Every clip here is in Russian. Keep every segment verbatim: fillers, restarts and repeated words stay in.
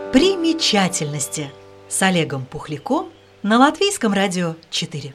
Примечательности с Олегом Пухляком на Латвийском радио четыре.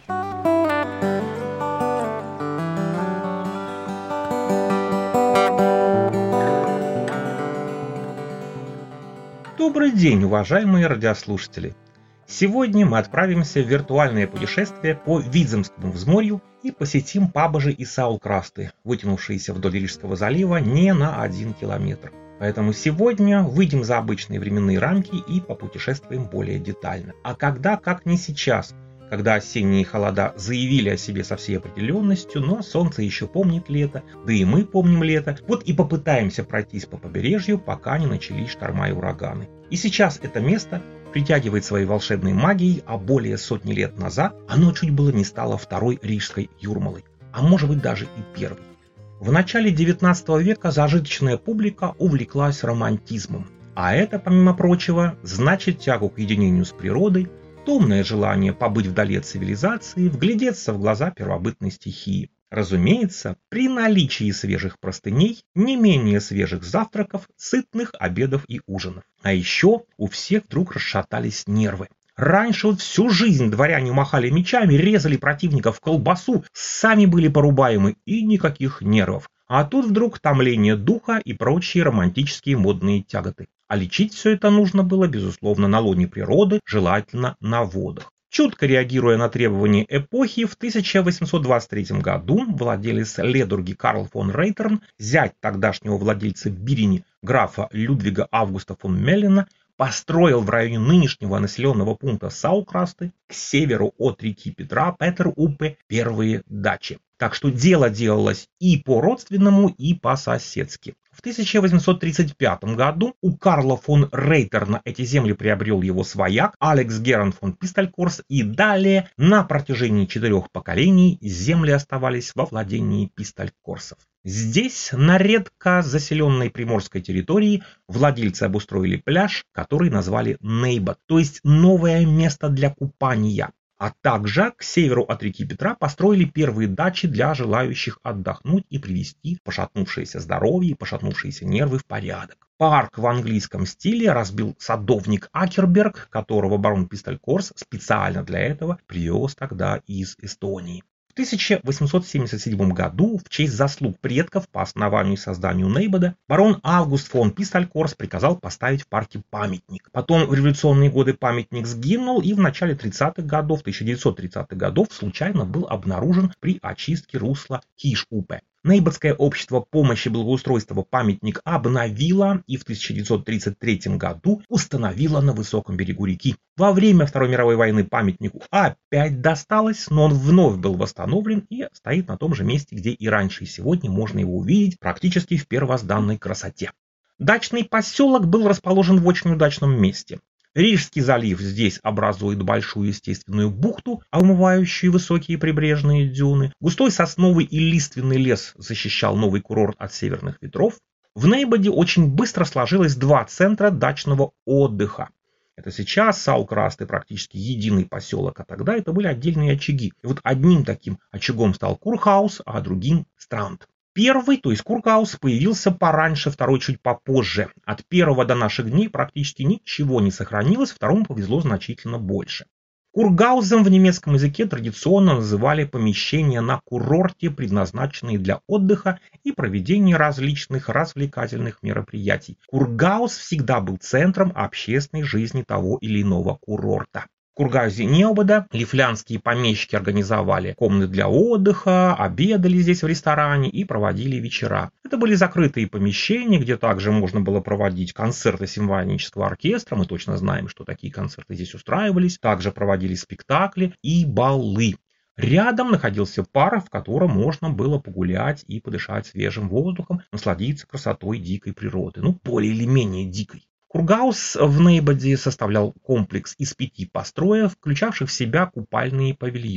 Добрый день, уважаемые радиослушатели! Сегодня мы отправимся в виртуальное путешествие по Видземскому взморью и посетим пабажи и саулкрасты, вытянувшиеся вдоль Рижского залива не на один километр. Поэтому сегодня выйдем за обычные временные рамки и попутешествуем более детально. А когда, как не сейчас, когда осенние холода заявили о себе со всей определенностью, но солнце еще помнит лето, да и мы помним лето, вот и попытаемся пройтись по побережью, пока не начались шторма и ураганы. И сейчас это место притягивает своей волшебной магией, а более сотни лет назад оно чуть было не стало второй рижской Юрмалой, а может быть даже и первой. В начале девятнадцатого века зажиточная публика увлеклась романтизмом, а это, помимо прочего, значит тягу к единению с природой, томное желание побыть вдали от цивилизации, вглядеться в глаза первобытной стихии. Разумеется, при наличии свежих простыней, не менее свежих завтраков, сытных обедов и ужинов. А еще у всех вдруг расшатались нервы. Раньше вот всю жизнь дворяне махали мечами, резали противников в колбасу, сами были порубаемы и никаких нервов. А тут вдруг томление духа и прочие романтические модные тяготы. А лечить все это нужно было, безусловно, на лоне природы, желательно на водах. Чутко реагируя на требования эпохи, в тысяча восемьсот двадцать третьем году владелец Ледурги Карл фон Рейтерн, зять тогдашнего владельца Бирини, графа Людвига Августа фон Меллена, построил в районе нынешнего населенного пункта Саукрасты к северу от реки Петра Петер-Упе первые дачи. Так что дело делалось и по-родственному, и по-соседски. В тысяча восемьсот тридцать пятом году у Карла фон Рейтерна эти земли приобрел его свояк Алекс Геранд фон Писталькорс, и далее на протяжении четырех поколений земли оставались во владении Писталькорсов. Здесь, на редко заселенной приморской территории, владельцы обустроили пляж, который назвали Нейбат, то есть новое место для купания. А также к северу от реки Петра построили первые дачи для желающих отдохнуть и привести пошатнувшееся здоровье и пошатнувшиеся нервы в порядок. Парк в английском стиле разбил садовник Акерберг, которого барон Писталькорс специально для этого привез тогда из Эстонии. В тысяча восемьсот семьдесят седьмом году в честь заслуг предков по основанию и созданию Нейбада барон Август фон Писталькорс приказал поставить в парке памятник. Потом в революционные годы памятник сгинул, и в начале тридцатых годов, тысяча девятьсот тридцатых годов, случайно был обнаружен при очистке русла Киш-Упе. Нейбадское общество помощи благоустройства памятник обновило и в тысяча девятьсот тридцать третьем году установило на высоком берегу реки. Во время Второй мировой войны памятнику опять досталось, но он вновь был восстановлен и стоит на том же месте, где и раньше, и сегодня можно его увидеть практически в первозданной красоте. Дачный поселок был расположен в очень удачном месте. Рижский залив здесь образует большую естественную бухту, омывающую высокие прибрежные дюны. Густой сосновый и лиственный лес защищал новый курорт от северных ветров. В Нейбаде очень быстро сложилось два центра дачного отдыха. Это сейчас Саукрасты практически единый поселок, а тогда это были отдельные очаги. И вот одним таким очагом стал Курхаус, а другим Странд. Первый, то есть Кургаус, появился пораньше, второй чуть попозже. От первого до наших дней практически ничего не сохранилось, второму повезло значительно больше. Кургаузом в немецком языке традиционно называли помещения на курорте, предназначенные для отдыха и проведения различных развлекательных мероприятий. Кургаус всегда был центром общественной жизни того или иного курорта. В Кургаузе Нейбада лифлянские помещики организовали комнаты для отдыха, обедали здесь в ресторане и проводили вечера. Это были закрытые помещения, где также можно было проводить концерты симфонического оркестра. Мы точно знаем, что такие концерты здесь устраивались. Также проводились спектакли и балы. Рядом находился парк, в котором можно было погулять и подышать свежим воздухом, насладиться красотой дикой природы. Ну, более или менее дикой. Кургаус в Нейбаде составлял комплекс из пяти построек, включавших в себя купальные павильоны.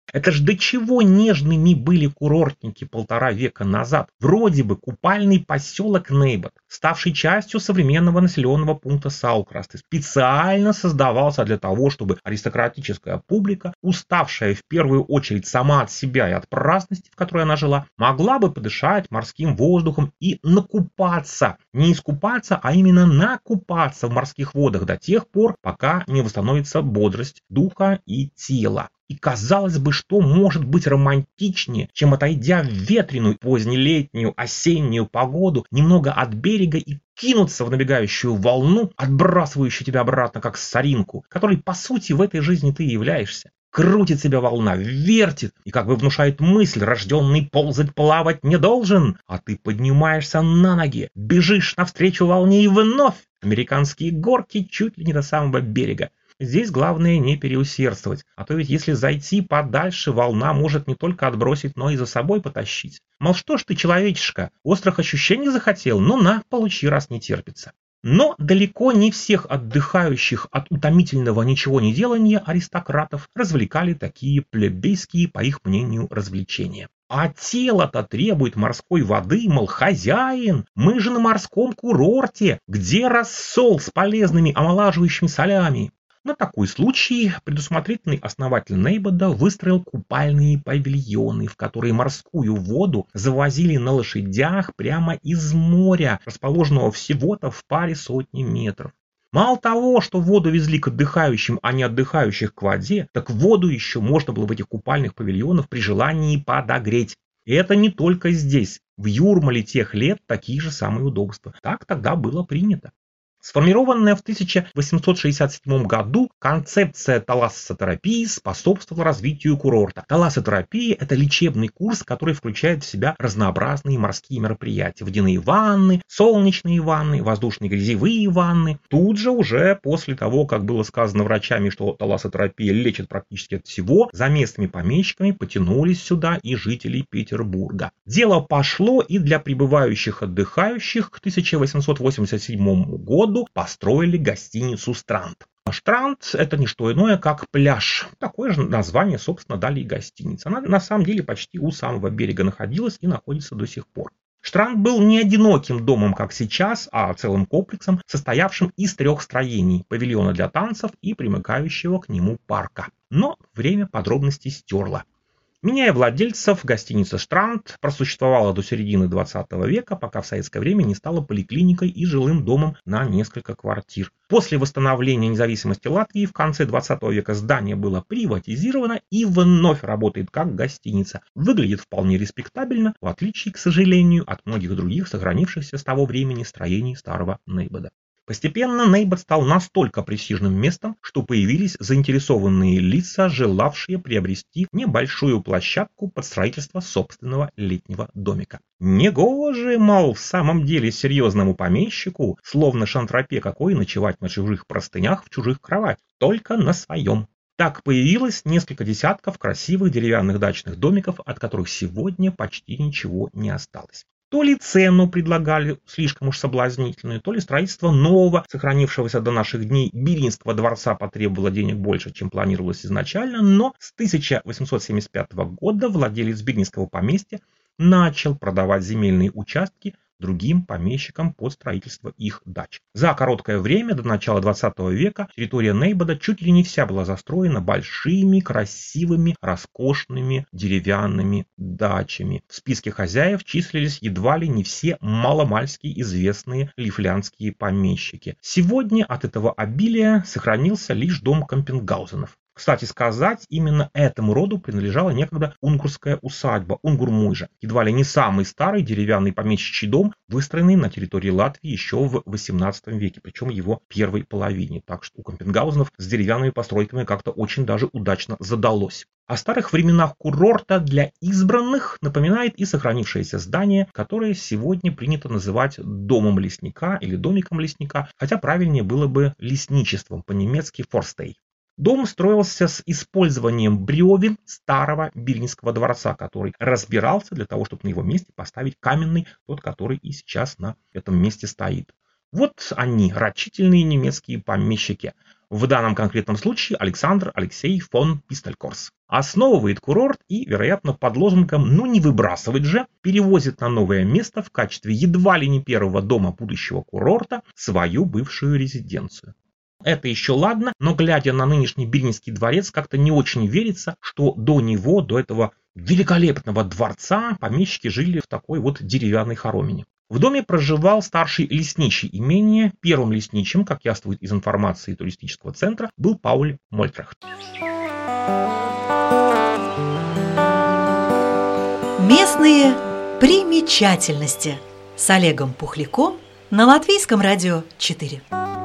Это ж до чего нежными были курортники полтора века назад. Вроде бы купальный поселок Нейбад, ставший частью современного населенного пункта Саукрасты, специально создавался для того, чтобы аристократическая публика, уставшая в первую очередь сама от себя и от праздности, в которой она жила, могла бы подышать морским воздухом и накупаться. Не искупаться, а именно накупаться в морских водах до тех пор, пока не восстановится бодрость духа и тела. И казалось бы, что может быть романтичнее, чем, отойдя в ветреную позднелетнюю осеннюю погоду, немного от берега и кинуться в набегающую волну, отбрасывающую тебя обратно как соринку, которой по сути в этой жизни ты и являешься. Крутит себя волна, вертит и как бы внушает мысль: рожденный ползать, плавать не должен, а ты поднимаешься на ноги, бежишь навстречу волне и вновь американские горки чуть ли не до самого берега. Здесь главное не переусердствовать, а то ведь если зайти подальше, волна может не только отбросить, но и за собой потащить. Мол, что ж ты, человечишка, острых ощущений захотел? Ну на, получи, раз не терпится. Но далеко не всех отдыхающих от утомительного ничего не делания аристократов развлекали такие плебейские, по их мнению, развлечения. А тело-то требует морской воды, мол, хозяин, мы же на морском курорте, где рассол с полезными омолаживающими солями. На такой случай предусмотрительный основатель Нейбада выстроил купальные павильоны, в которые морскую воду завозили на лошадях прямо из моря, расположенного всего-то в паре сотни метров. Мало того, что воду везли к отдыхающим, а не отдыхающих к воде, так воду еще можно было в этих купальных павильонах при желании подогреть. И это не только здесь. В Юрмале тех лет такие же самые удобства. Так тогда было принято. Сформированная в тысяча восемьсот шестьдесят седьмом году концепция талассотерапии способствовала развитию курорта. Талассотерапия – это лечебный курс, который включает в себя разнообразные морские мероприятия. Водяные ванны, солнечные ванны, воздушные грязевые ванны. Тут же уже после того, как было сказано врачами, что талассотерапия лечит практически от всего, за местными помещиками потянулись сюда и жители Петербурга. Дело пошло и для прибывающих отдыхающих к тысяча восемьсот восемьдесят седьмому году построили гостиницу «Странд». Штранд – это не что иное, как пляж. Такое же название, собственно, дали и гостиница. Она на самом деле почти у самого берега находилась и находится до сих пор. Штранд был не одиноким домом, как сейчас, а целым комплексом, состоявшим из трех строений – павильона для танцев и примыкающего к нему парка. Но время подробностей стерло. Меняя владельцев, гостиница «Штранд» просуществовала до середины двадцатого века, пока в советское время не стала поликлиникой и жилым домом на несколько квартир. После восстановления независимости Латвии в конце двадцатого века здание было приватизировано и вновь работает как гостиница. Выглядит вполне респектабельно, в отличие, к сожалению, от многих других сохранившихся с того времени строений старого Нейбада. Постепенно Нейбад стал настолько престижным местом, что появились заинтересованные лица, желавшие приобрести небольшую площадку под строительство собственного летнего домика. Негоже, мол, в самом деле серьезному помещику, словно шантропе какой, ночевать на чужих простынях в чужих кроватях, только на своем. Так появилось несколько десятков красивых деревянных дачных домиков, от которых сегодня почти ничего не осталось. То ли цену предлагали слишком уж соблазнительную, то ли строительство нового, сохранившегося до наших дней Белинского дворца потребовало денег больше, чем планировалось изначально, но с тысяча восемьсот семьдесят пятого года владелец Белинского поместья начал продавать земельные участки другим помещикам под строительство их дач. За короткое время до начала двадцатого века территория Нейбада чуть ли не вся была застроена большими, красивыми, роскошными деревянными дачами. В списке хозяев числились едва ли не все маломальски известные лифлянские помещики. Сегодня от этого обилия сохранился лишь дом Кампенгаузенов. Кстати сказать, именно этому роду принадлежала некогда унгурская усадьба Унгурмуйжа, едва ли не самый старый деревянный помещичий дом, выстроенный на территории Латвии еще в восемнадцатом веке, причем его первой половине. Так что у Кампенгаузенов с деревянными постройками как-то очень даже удачно задалось. О старых временах курорта для избранных напоминает и сохранившееся здание, которое сегодня принято называть домом лесника или домиком лесника, хотя правильнее было бы лесничеством, по-немецки «форстей». Дом строился с использованием бревен старого Белинского дворца, который разбирался для того, чтобы на его месте поставить каменный, тот, который и сейчас на этом месте стоит. Вот они, рачительные немецкие помещики. В данном конкретном случае Александр Алексей фон Пистолькорс. Основывает курорт и, вероятно, под лозунгом «ну не выбрасывать же» перевозит на новое место в качестве едва ли не первого дома будущего курорта свою бывшую резиденцию. Это еще ладно, но глядя на нынешний Бельнинский дворец, как-то не очень верится, что до него, до этого великолепного дворца, помещики жили в такой вот деревянной хоромине. В доме проживал старший лесничий имения. Первым лесничим, как яствует из информации туристического центра, был Пауль Мольтрехт. Местные примечательности с Олегом Пухляком на Латвийском радио четыре.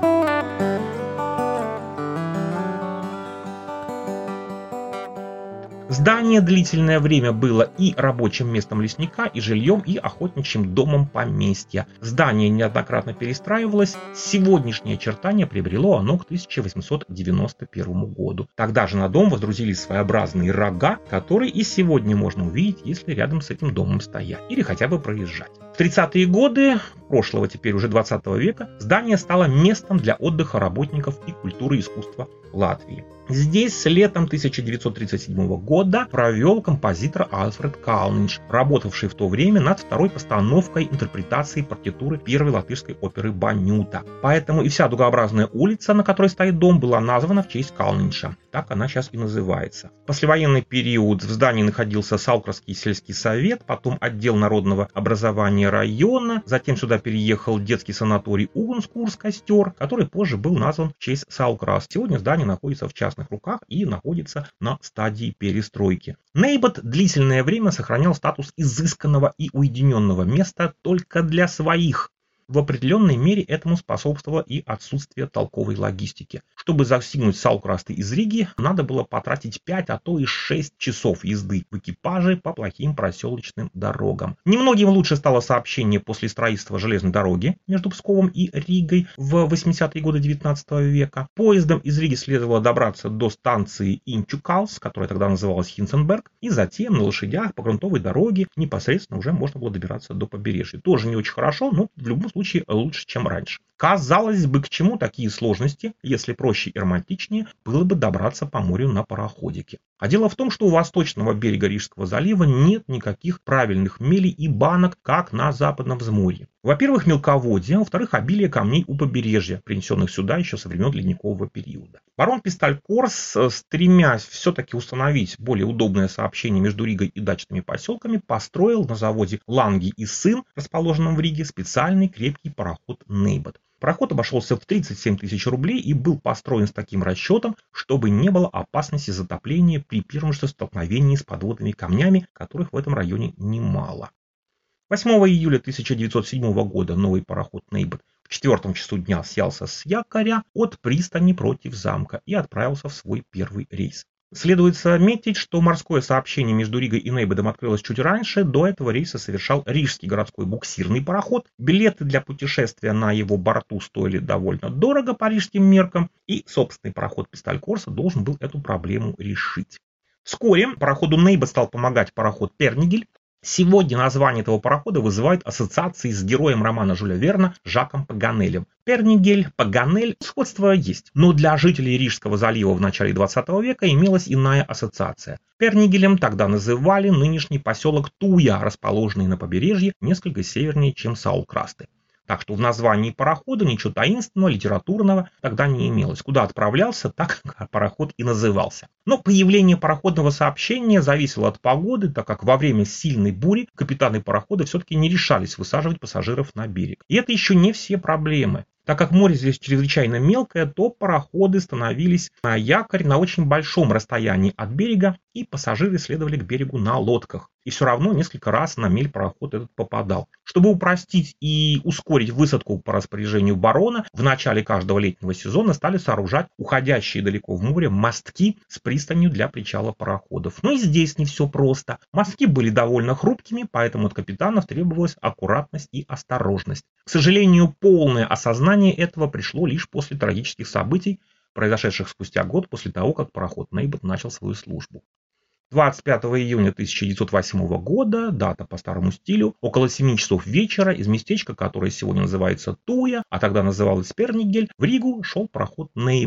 Здание длительное время было и рабочим местом лесника, и жильем, и охотничьим домом поместья. Здание неоднократно перестраивалось. Сегодняшнее очертание приобрело оно к тысяча восемьсот девяносто первому году. Тогда же на дом воздрузились своеобразные рога, которые и сегодня можно увидеть, если рядом с этим домом стоять или хотя бы проезжать. В тридцатые годы прошлого, теперь уже двадцатого века, здание стало местом для отдыха работников и культуры и искусства Латвии. Здесь летом тысяча девятьсот тридцать седьмого года провел композитор Альфред Калнинш, работавший в то время над второй постановкой интерпретации партитуры первой латышской оперы «Банюта». Поэтому и вся дугообразная улица, на которой стоит дом, была названа в честь Калнинша. Так она сейчас и называется. В послевоенный период в здании находился Саукрасский сельский совет, потом отдел народного образования района, затем сюда переехал детский санаторий Угунскурс-Костер, который позже был назван в честь Саукрас. Сегодня здание находится в частных руках и находится на стадии перестройки. Нейбад длительное время сохранял статус изысканного и уединенного места только для своих. В определенной мере этому способствовало и отсутствие толковой логистики. Чтобы достигнуть Саукрасты из Риги, надо было потратить пять, а то и шесть часов езды в экипаже по плохим проселочным дорогам. Немногим лучше стало сообщение после строительства железной дороги между Псковом и Ригой в восьмидесятые годы девятнадцатого века. Поездом из Риги следовало добраться до станции Инчукалс, которая тогда называлась Хинценберг, и затем на лошадях по грунтовой дороге непосредственно уже можно было добираться до побережья. Тоже не очень хорошо, но в любом случае лучше, чем раньше. Казалось бы, к чему такие сложности, если проще и романтичнее было бы добраться по морю на пароходике. А дело в том, что у восточного берега Рижского залива нет никаких правильных мелей и банок, как на западном взморье. Во-первых, мелководье, во-вторых, обилие камней у побережья, принесенных сюда еще со времен ледникового периода. Барон Пистолькорс, стремясь все-таки установить более удобное сообщение между Ригой и дачными поселками, построил на заводе Ланги и сын, расположенном в Риге, специальный крепкий пароход Нейбад. Пароход обошелся в тридцать семь тысяч рублей и был построен с таким расчетом, чтобы не было опасности затопления при первом же столкновении с подводными камнями, которых в этом районе немало. восьмого июля тысяча девятьсот седьмого года новый пароход Нейбад в четвертом часу дня снялся с якоря от пристани против замка и отправился в свой первый рейс. Следует заметить, что морское сообщение между Ригой и Нейбадом открылось чуть раньше. До этого рейса совершал Рижский городской буксирный пароход. Билеты для путешествия на его борту стоили довольно дорого по рижским меркам, и собственный пароход Пистолькорса должен был эту проблему решить. Вскоре пароходу Нейбад стал помогать пароход Пернигель. Сегодня название этого парохода вызывает ассоциации с героем романа Жюля Верна Жаком Паганелем. Пернигель, Паганель, сходство есть, но для жителей Рижского залива в начале двадцатого века имелась иная ассоциация. Пернигелем тогда называли нынешний поселок Туя, расположенный на побережье несколько севернее, чем Саукрасты. Так что в названии парохода ничего таинственного, литературного тогда не имелось. Куда отправлялся, так пароход и назывался. Но появление пароходного сообщения зависело от погоды, так как во время сильной бури капитаны парохода все-таки не решались высаживать пассажиров на берег. И это еще не все проблемы. Так как море здесь чрезвычайно мелкое, то пароходы становились на якорь на очень большом расстоянии от берега, и пассажиры следовали к берегу на лодках. И все равно несколько раз на мель пароход этот попадал. Чтобы упростить и ускорить высадку по распоряжению барона, в начале каждого летнего сезона стали сооружать уходящие далеко в море мостки с пристанью для причала пароходов. Но и здесь не все просто. Мостки были довольно хрупкими, поэтому от капитанов требовалась аккуратность и осторожность. К сожалению, полное осознание этого пришло лишь после трагических событий, произошедших спустя год после того, как пароход Нейбад начал свою службу. двадцать пятого июня тысяча девятьсот восьмого года, дата по старому стилю, около семи часов вечера из местечка, которое сегодня называется Туя, а тогда называлось Пернигель, в Ригу шел пароход Нейбад.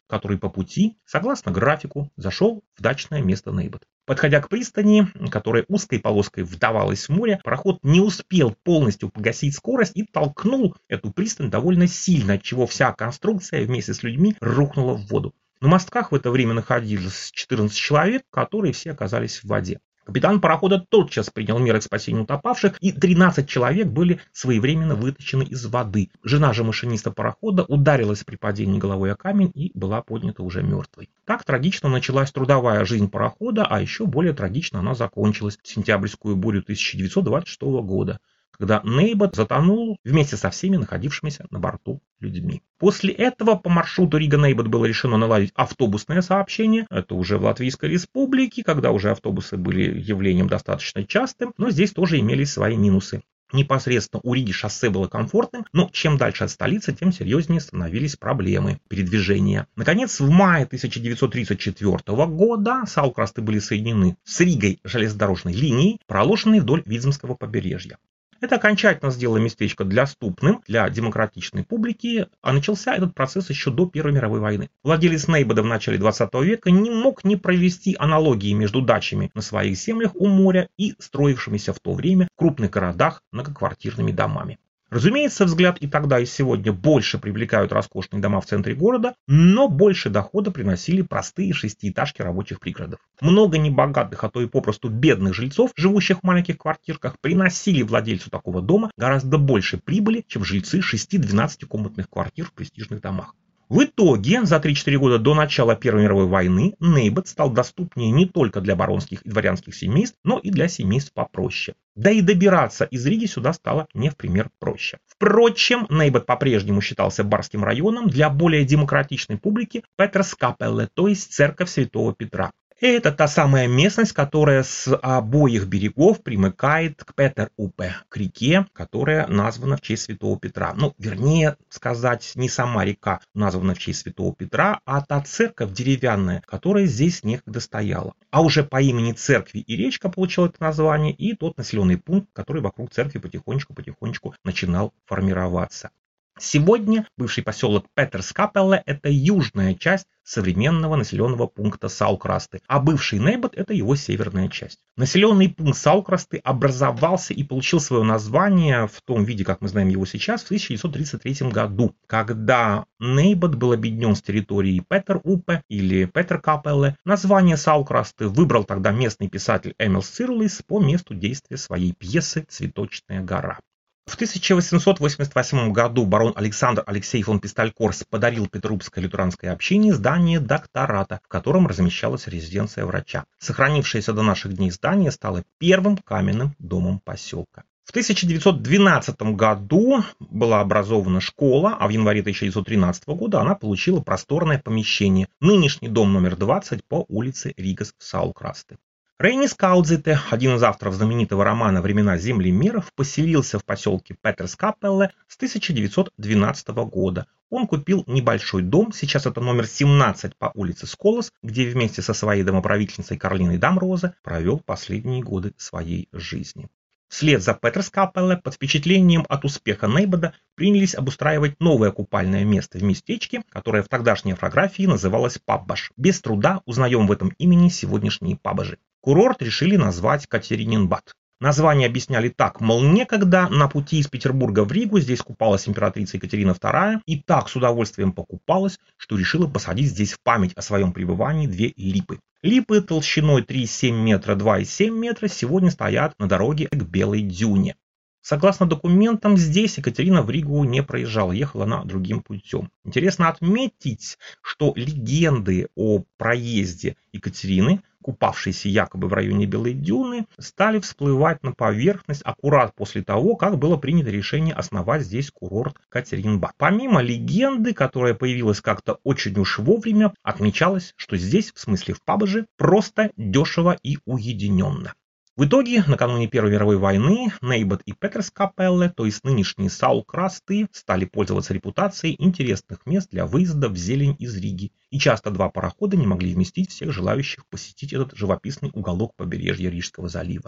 который по пути, согласно графику, зашел в дачное место Нейбет. Подходя к пристани, которая узкой полоской вдавалась в море, пароход не успел полностью погасить скорость и толкнул эту пристань довольно сильно, отчего вся конструкция вместе с людьми рухнула в воду. На мостках в это время находилось четырнадцать человек, которые все оказались в воде. Капитан парохода тотчас принял меры к спасению утопавших, и тринадцать человек были своевременно вытащены из воды. Жена же машиниста парохода ударилась при падении головой о камень и была поднята уже мертвой. Так трагично началась трудовая жизнь парохода, а еще более трагично она закончилась в сентябрьскую бурю тысяча девятьсот двадцать шестого года, когда Нейбет затонул вместе со всеми находившимися на борту людьми. После этого по маршруту Рига-Нейбет было решено наладить автобусное сообщение. Это уже в Латвийской республике, когда уже автобусы были явлением достаточно частым, но здесь тоже имелись свои минусы. Непосредственно у Риги шоссе было комфортным, но чем дальше от столицы, тем серьезнее становились проблемы передвижения. Наконец, в мае тысяча девятьсот тридцать четвёртого года Саукрасты были соединены с Ригой железнодорожной линией, проложенной вдоль Видземского побережья. Это окончательно сделало местечко доступным для демократичной публики, а начался этот процесс еще до Первой мировой войны. Владелец Нейбеда в начале двадцатого века не мог не провести аналогии между дачами на своих землях у моря и строившимися в то время в крупных городах многоквартирными домами. Разумеется, взгляд и тогда, и сегодня больше привлекают роскошные дома в центре города, но больше дохода приносили простые шестиэтажки рабочих пригородов. Много небогатых, а то и попросту бедных жильцов, живущих в маленьких квартирках, приносили владельцу такого дома гораздо больше прибыли, чем жильцы шести-двенадцатикомнатных квартир в престижных домах. В итоге, за три-четыре года до начала Первой мировой войны, Нейбет стал доступнее не только для баронских и дворянских семейств, но и для семейств попроще. Да и добираться из Риги сюда стало не в пример проще. Впрочем, Нейбет по-прежнему считался барским районом для более демократичной публики Петерскапелле, то есть церковь Святого Петра. Это та самая местность, которая с обоих берегов примыкает к Петер-Упе, к реке, которая названа в честь Святого Петра. Ну, вернее сказать, не сама река названа в честь Святого Петра, а та церковь деревянная, которая здесь некогда стояла. А уже по имени церкви и речка получила это название, и тот населенный пункт, который вокруг церкви потихонечку-потихонечку начинал формироваться. Сегодня бывший поселок Петерскапелле – это южная часть современного населенного пункта Саукрасты, а бывший Нейбет – это его северная часть. Населенный пункт Саукрасты образовался и получил свое название в том виде, как мы знаем его сейчас, в тысяча девятьсот тридцать третьем году, когда Нейбет был объединен с территорией Петер-Упе или Петеркапелле. Название Саукрасты выбрал тогда местный писатель Эмил Цирлис по месту действия своей пьесы «Цветочная гора». В тысяча восемьсот восемьдесят восьмом году барон Александр Алексей фон Пистолькорс подарил Петербургской лютеранской общине здание доктората, в котором размещалась резиденция врача. Сохранившееся до наших дней здание стало первым каменным домом поселка. В тысяча девятьсот двенадцатом году была образована школа, а в январе тысяча девятьсот тринадцатого года она получила просторное помещение, нынешний дом номер двадцать по улице Ригас в Саукрасты. Рейнис Каудзите, один из авторов знаменитого романа «Времена землемеров», поселился в поселке Петерскапелле с тысяча девятьсот двенадцатого года. Он купил небольшой дом, сейчас это номер семнадцать по улице Сколос, где вместе со своей домоправительницей Карлиной Дамрозе провел последние годы своей жизни. Вслед за Петерскапелле под впечатлением от успеха Нейбеда принялись обустраивать новое купальное место в местечке, которое в тогдашней орфографии называлось Паббаш. Без труда узнаем в этом имени сегодняшние паббажи. Курорт решили назвать Катерининбад. Название объясняли так, мол, некогда на пути из Петербурга в Ригу здесь купалась императрица Екатерина вторая и так с удовольствием покупалась, что решила посадить здесь в память о своем пребывании две липы. Липы толщиной три и семь метра, два и семь метра сегодня стоят на дороге к Белой Дюне. Согласно документам, здесь Екатерина в Ригу не проезжала, ехала она другим путем. Интересно отметить, что легенды о проезде Екатерины, купавшейся якобы в районе Белой Дюны, стали всплывать на поверхность аккурат после того, как было принято решение основать здесь курорт Катерининбад. Помимо легенды, которая появилась как-то очень уж вовремя, отмечалось, что здесь, в смысле в Паббаже, просто дешево и уединенно. В итоге, накануне Первой мировой войны, Нейбет и Петерскапелле, то есть нынешние Саукрасты, стали пользоваться репутацией интересных мест для выезда в зелень из Риги, и часто два парохода не могли вместить всех желающих посетить этот живописный уголок побережья Рижского залива. В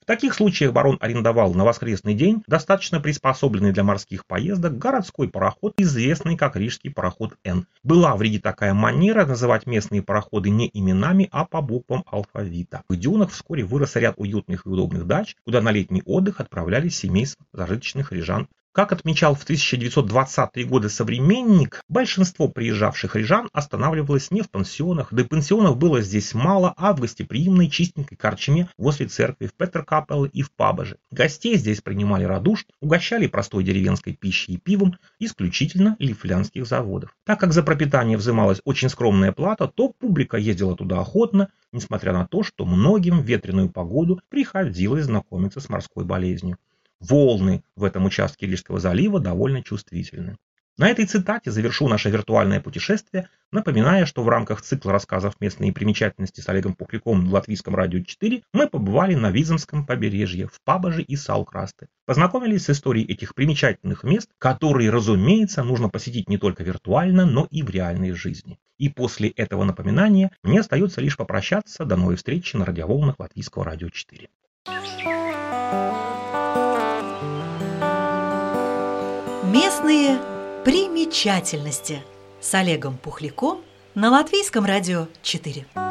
таких случаях барон арендовал на воскресный день достаточно приспособленный для морских поездок городской пароход, известный как Рижский пароход Н. Была в Риге такая манера называть местные пароходы не именами, а по буквам алфавита. В дюнах вскоре вырос ряд уютных и удобных дач, куда на летний отдых отправлялись семейства зажиточных рижан. Как отмечал в тысяча девятьсот двадцатые годы «Современник», большинство приезжавших рижан останавливалось не в пансионах, да и пансионов было здесь мало, а в гостеприимной чистенькой корчме возле церкви, в Петеркапелле и в Пабаже. Гостей здесь принимали радушно, угощали простой деревенской пищей и пивом, исключительно лифлянских заводов. Так как за пропитание взималась очень скромная плата, то публика ездила туда охотно, несмотря на то, что многим в ветреную погоду приходилось знакомиться с морской болезнью. Волны в этом участке Рижского залива довольно чувствительны. На этой цитате завершу наше виртуальное путешествие, напоминая, что в рамках цикла рассказов «Местные примечательности» с Олегом Пухляком на Латвийском радио четыре мы побывали на Виземском побережье, в Пабаже и Саукрасте. Познакомились с историей этих примечательных мест, которые, разумеется, нужно посетить не только виртуально, но и в реальной жизни. И после этого напоминания мне остается лишь попрощаться. До новой встречи на радиоволнах Латвийского радио четыре. Местные примечательности с Олегом Пухляком на Латвийском радио четыре.